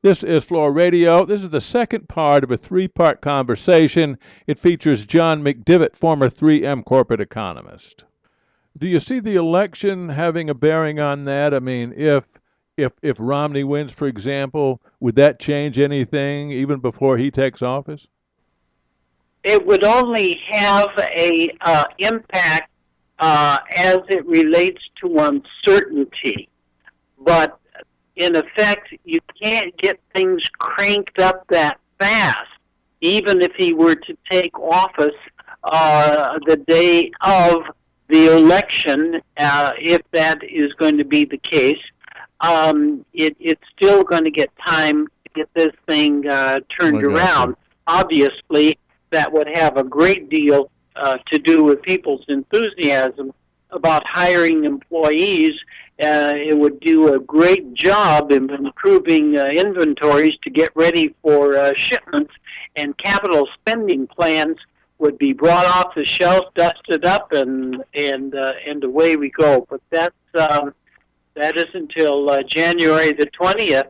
This is Floor Radio. This is the second part of a three-part conversation. It features John McDivitt, former 3M corporate economist. Do you see the election having a bearing on that? I mean, if Romney wins, for example, would that change anything even before he takes office? It would only have a impact as it relates to uncertainty. But in effect, you can't get things cranked up that fast, even if he were to take office the day of the election, if that is going to be the case. It's still going to get time to get this thing turned I gotcha. around. Obviously, that would have a great deal to do with people's enthusiasm about hiring employees. It would do a great job in improving inventories to get ready for shipments, and capital spending plans would be brought off the shelf, dusted up, and away we go. But that is until January the 20th,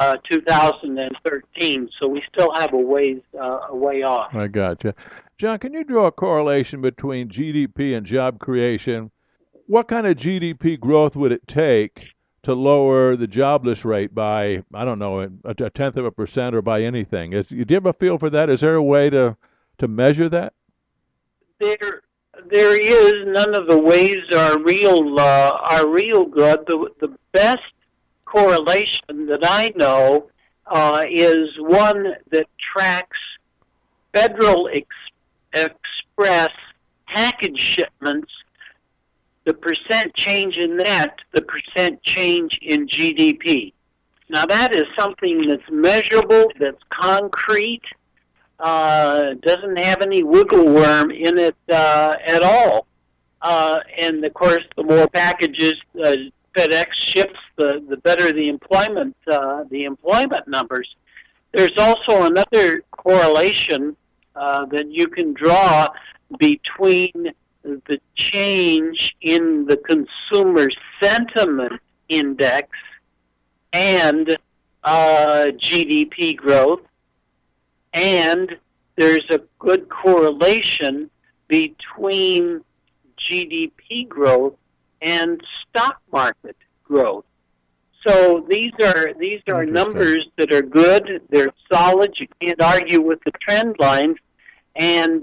2013. So we still have a way off. I gotcha. John, can you draw a correlation between GDP and job creation? What kind of GDP growth would it take to lower the jobless rate by, I don't know, a tenth of a percent or by anything? Do you have a feel for that? Is there a way to measure that? There, there is. None of the ways are real good. The best correlation that I know is one that tracks Federal Express package shipments, the percent change in that, the percent change in GDP. Now that is something that's measurable, that's concrete, doesn't have any wiggle worm in it at all. And of course, the more packages FedEx ships, the better the employment numbers. There's also another correlation that you can draw between the change in the consumer sentiment index and GDP growth, and there's a good correlation between GDP growth and stock market growth. So these are Interesting. numbers that are good. They're solid. You can't argue with the trend lines. And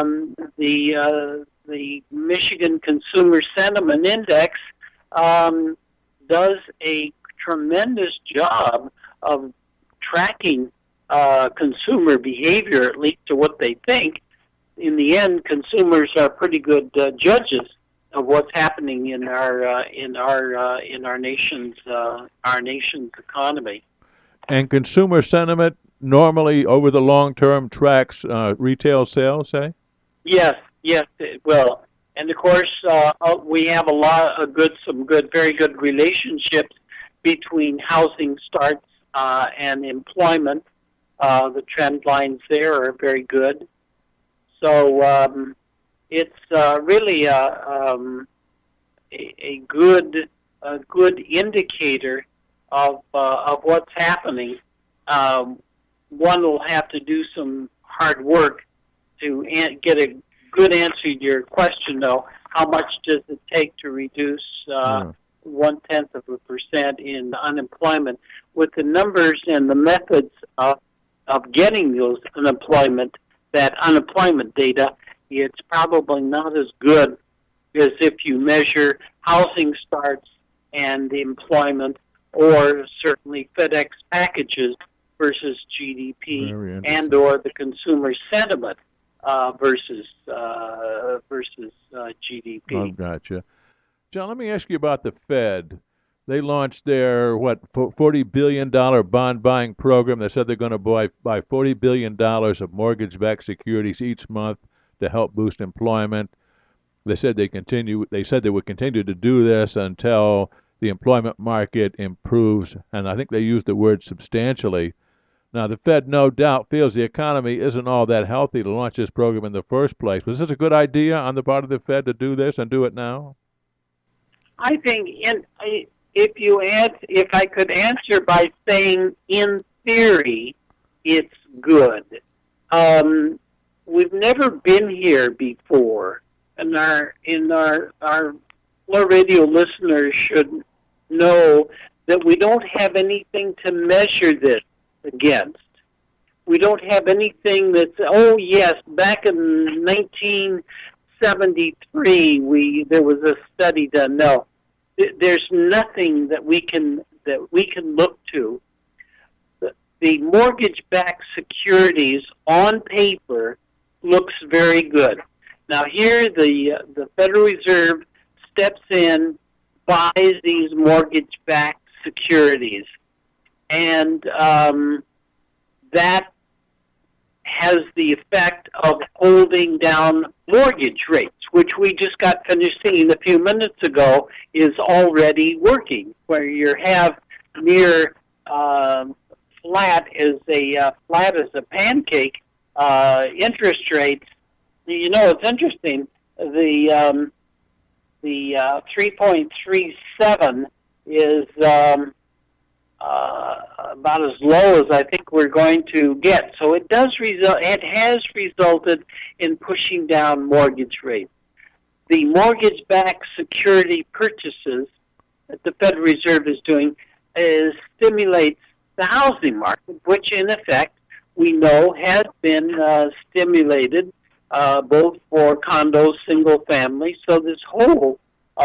the Michigan Consumer Sentiment Index does a tremendous job of tracking consumer behavior, at least to what they think. In the end, consumers are pretty good judges of what's happening in our nation's economy. And consumer sentiment normally over the long term tracks retail sales, say? Yes, yes, it will. And of course, we have very good relationships between housing starts and employment. The trend lines there are very good. So it's really a good indicator of what's happening. One will have to do some hard work to get a good answer to your question, though. How much does it take to reduce Yeah. 0.1% in unemployment? With the numbers and the methods of getting that unemployment data, it's probably not as good as if you measure housing starts and employment, or certainly FedEx packages versus GDP, Very and interesting. or the consumer sentiment versus GDP. I've gotcha. John, let me ask you about the Fed. They launched their $40 billion bond buying program. They said they're going to buy $40 billion of mortgage-backed securities each month to help boost employment. They said they would continue to do this until the employment market improves, and I think they used the word substantially. Now, the Fed no doubt feels the economy isn't all that healthy to launch this program in the first place. Was this a good idea on the part of the Fed to do this and do it now? I think if I could answer by saying in theory, it's good. Um, we've never been here before, and our Floor Radio listeners should know that we don't have anything to measure this against. We don't have anything that's, oh yes, back in 1973 there was a study done. No, there's nothing that we can look to. The mortgage-backed securities on paper looks very good. Now here the Federal Reserve steps in, buys these mortgage-backed securities, and that has the effect of holding down mortgage rates, which we just got finished seeing a few minutes ago is already working, where you have near flat as a pancake interest rates. You know, it's interesting. The 3.37 is about as low as I think we're going to get. So it does result. It has resulted in pushing down mortgage rates. The mortgage-backed security purchases that the Federal Reserve is doing stimulates the housing market, which in effect we know has been stimulated both for condos, single family. So this whole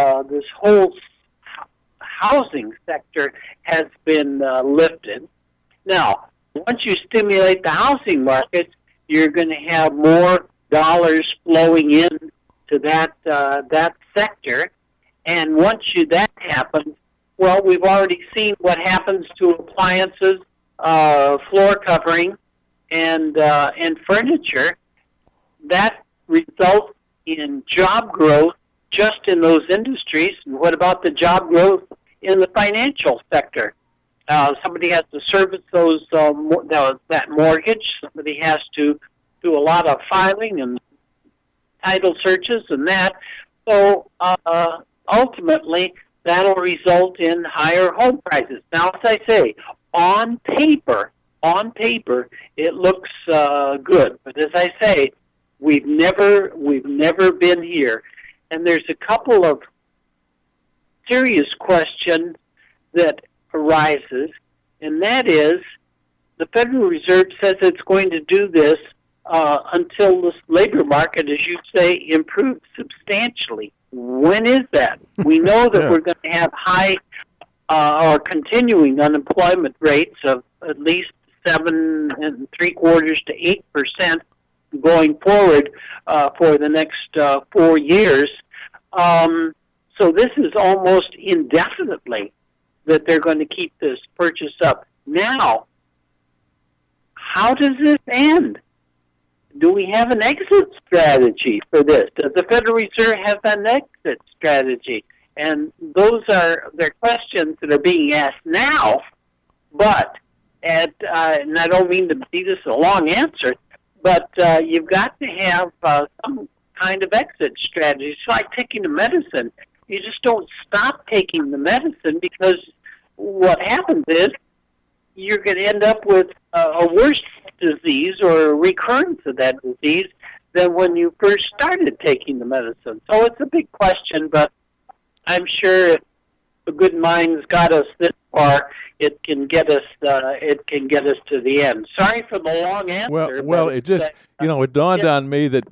housing sector has been lifted. Now, once you stimulate the housing market, you're going to have more dollars flowing in to that sector. And once that happens, well, we've already seen what happens to appliances, floor covering, and furniture. That results in job growth just in those industries. And what about the job growth in the financial sector? Somebody has to service that mortgage. Somebody has to do a lot of filing and title searches and that. So ultimately, that'll result in higher home prices. Now, as I say, on paper, it looks good. But as I say, we've never been here, and there's a couple of serious questions that arises, and that is the Federal Reserve says it's going to do this until this labor market, as you say, improves substantially. When is that? We know that we're going to have high or continuing unemployment rates of at least 7.75% to 8% going forward for the next 4 years. So this is almost indefinitely that they're going to keep this purchase up. Now, how does this end? Do we have an exit strategy for this? Does the Federal Reserve have an exit strategy? And those are their questions that are being asked now. But, and I don't mean to be this a long answer, but you've got to have some kind of exit strategy. It's like taking the medicine. You just don't stop taking the medicine, because what happens is you're going to end up with a worse disease or a recurrence of that disease than when you first started taking the medicine. So it's a big question, but I'm sure if a good mind's got us this far, it can get us to the end. Sorry for the long answer. Well, it just it dawned on me that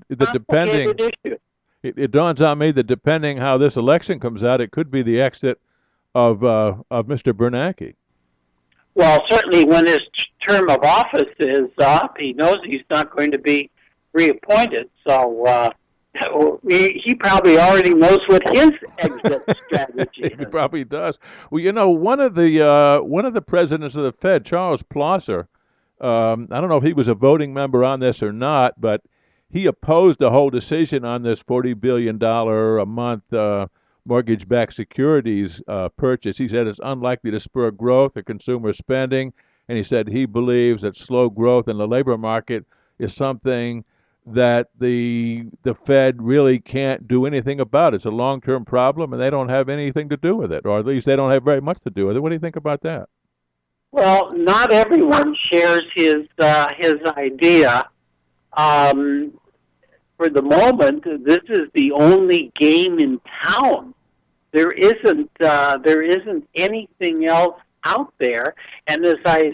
it dawns on me that depending how this election comes out, it could be the exit of Mr. Bernanke. Well, certainly when his term of office is up, he knows he's not going to be reappointed. So he probably already knows what his exit strategy is. He probably does. Well, one of the presidents of the Fed, Charles Plosser, I don't know if he was a voting member on this or not, but he opposed the whole decision on this $40 billion a month mortgage-backed securities purchase. He said it's unlikely to spur growth or consumer spending, and he said he believes that slow growth in the labor market is something that the Fed really can't do anything about. It's a long-term problem, and they don't have anything to do with it, or at least they don't have very much to do with it. What do you think about that? Well, not everyone shares his idea. Um, for the moment, this is the only game in town. There isn't anything else out there. And as I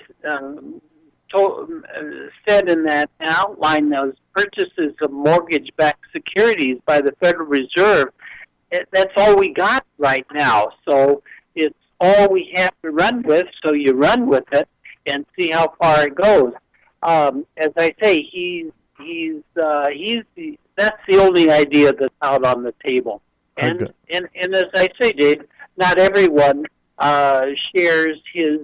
said in that outline, those purchases of mortgage-backed securities by the Federal Reserve, that's all we got right now. So it's all we have to run with. So you run with it and see how far it goes. As I say, that's the only idea that's out on the table. Okay. And as I say, Dave, not everyone shares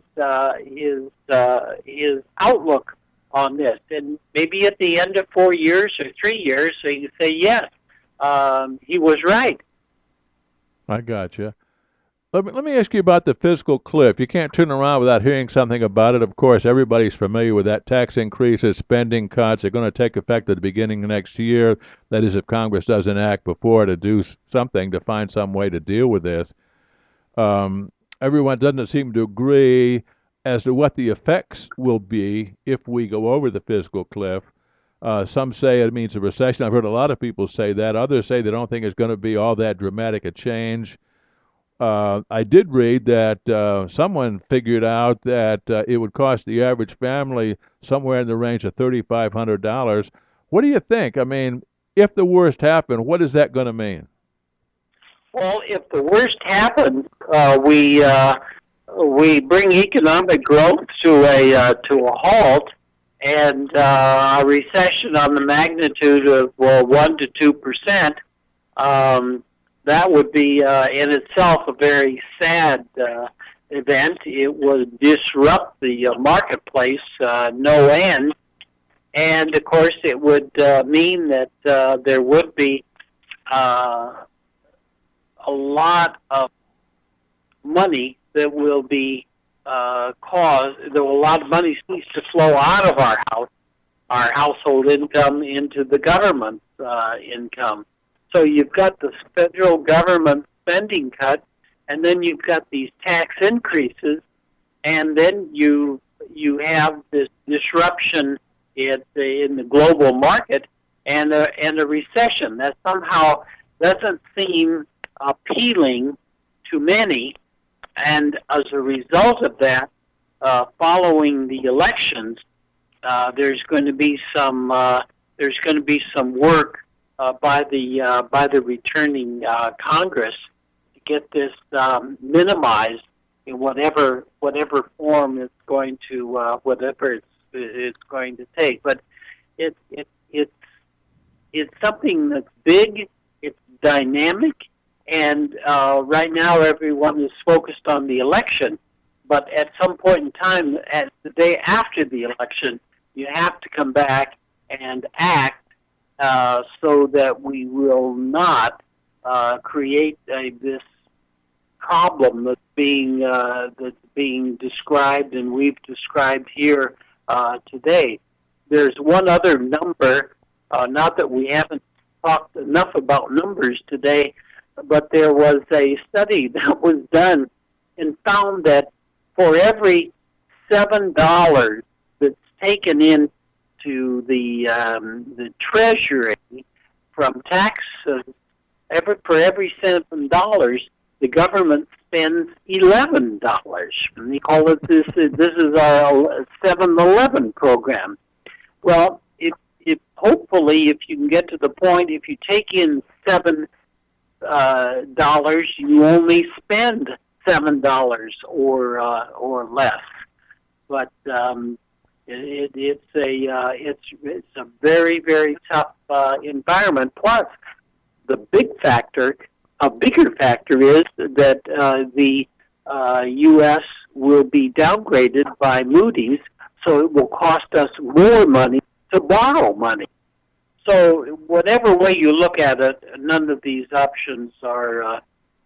his outlook on this. And maybe at the end of 4 years or 3 years, so you say yes, he was right. I gotcha. Let me ask you about the fiscal cliff. You can't turn around without hearing something about it. Of course, everybody's familiar with that. Tax increases, spending cuts are going to take effect at the beginning of next year. That is, if Congress doesn't act before to do something to find some way to deal with this. Everyone doesn't seem to agree as to what the effects will be if we go over the fiscal cliff. Some say it means a recession. I've heard a lot of people say that. Others say they don't think it's going to be all that dramatic a change. I did read that someone figured out that it would cost the average family somewhere in the range of $3,500. What do you think? I mean, if the worst happened, what is that going to mean? Well, if the worst happens, we bring economic growth to a halt, and a recession on the magnitude of 1 to 2%. That would be in itself a very sad event. It would disrupt the marketplace no end, and of course, it would mean that there would be a lot of money that will be caused. There will a lot of money needs to flow out of our household income into the government income. So you've got the federal government spending cut, and then you've got these tax increases, and then you have this disruption in the global market and a recession that somehow doesn't seem appealing to many. And as a result of that, following the elections, there's going to be some work by the returning Congress to get this minimized in whatever form it's going to it's going to take. But it it it's something that's big. It's dynamic, and right now everyone is focused on the election. But at some point in time, at the day after the election, you have to come back and act so that we will not create this problem that's being described and we've described here today. There's one other number, not that we haven't talked enough about numbers today, but there was a study that was done and found that for every $7 that's taken into the Treasury from taxes, for every $7, the government spends $11. And they call it this. This is our 7-Eleven program. Well, if hopefully, if you can get to the point, if you take in $7, you only spend $7 or less. But it's a very, very tough environment. Plus, the bigger factor is that the U.S. will be downgraded by Moody's, so it will cost us more money to borrow money. So whatever way you look at it, none of these options are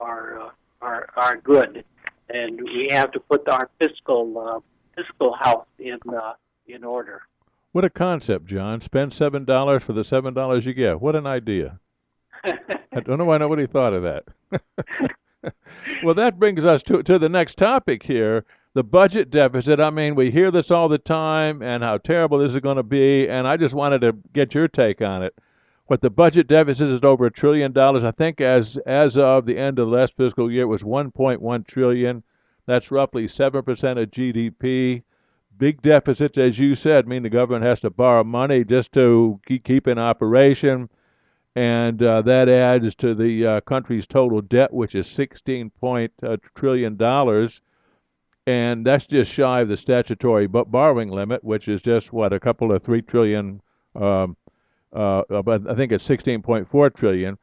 good, and we have to put our fiscal house in order. What a concept, John. Spend $7 for the $7 you get. What an idea. I don't know why nobody thought of that. Well, that brings us to the next topic here. the budget deficit, I mean, we hear this all the time and how terrible this is going to be, and I just wanted to get your take on it. What the budget deficit is over $1 trillion. I think as of the end of the last fiscal year, it was 1.1 trillion. That's roughly 7% of GDP. Big deficits, as you said, mean the government has to borrow money just to keep in operation, and that adds to the country's total debt, which is 16 trillion dollars, and that's just shy of the statutory borrowing limit, which is just what, a couple of 3 trillion. But I think it's 16.4 trillion.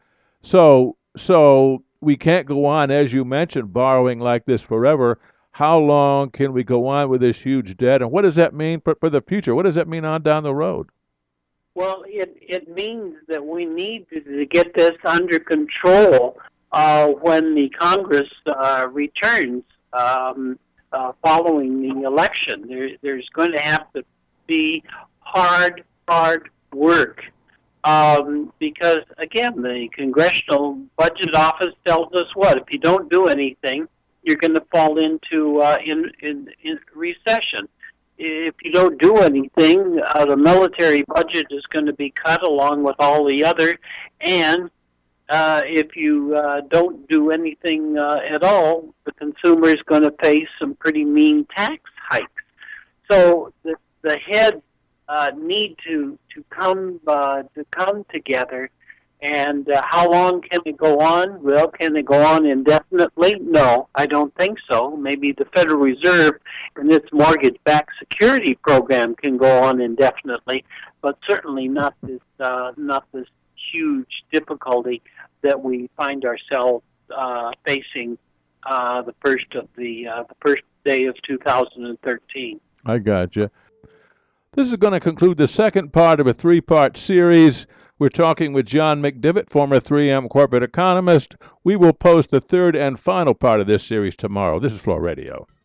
So we can't go on, as you mentioned, borrowing like this forever. How long can we go on with this huge debt, and what does that mean for the future? What does that mean on down the road? Well, it means that we need to get this under control when the Congress returns following the election. There's going to have to be hard work. Because, again, the Congressional Budget Office tells us what? If you don't do anything, you're going to fall into in recession. If you don't do anything, the military budget is going to be cut along with all the other, and if you don't do anything at all, the consumer is going to face some pretty mean tax hikes. So the heads need to come together. And how long can it go on? Well, can it go on indefinitely? No, I don't think so. Maybe the Federal Reserve and its mortgage-backed security program can go on indefinitely, but certainly not this huge difficulty that we find ourselves facing the first day of 2013. I gotcha. This is going to conclude the second part of a three-part series. We're talking with John McDivitt, former 3M corporate economist. We will post the third and final part of this series tomorrow. This is Flow Radio.